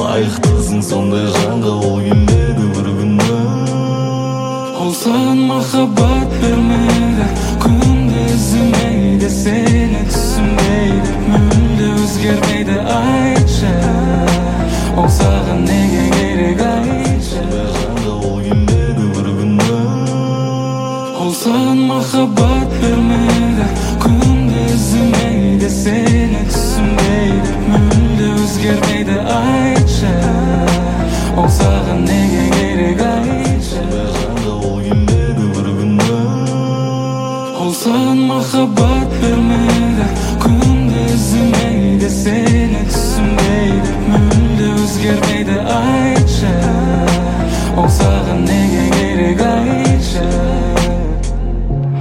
Лайықтысың сондай жанға ол келеді бір күні. Ол саған махаббат бермейді, күнде үзілмейді, сені түсінбейді, мүлде өзгермейді, айтшы. Ол саған неге керек, айтшы. Сондай жанға ол келеді бір күні. Ол саған махаббат бермейді, күнде үзілмейді,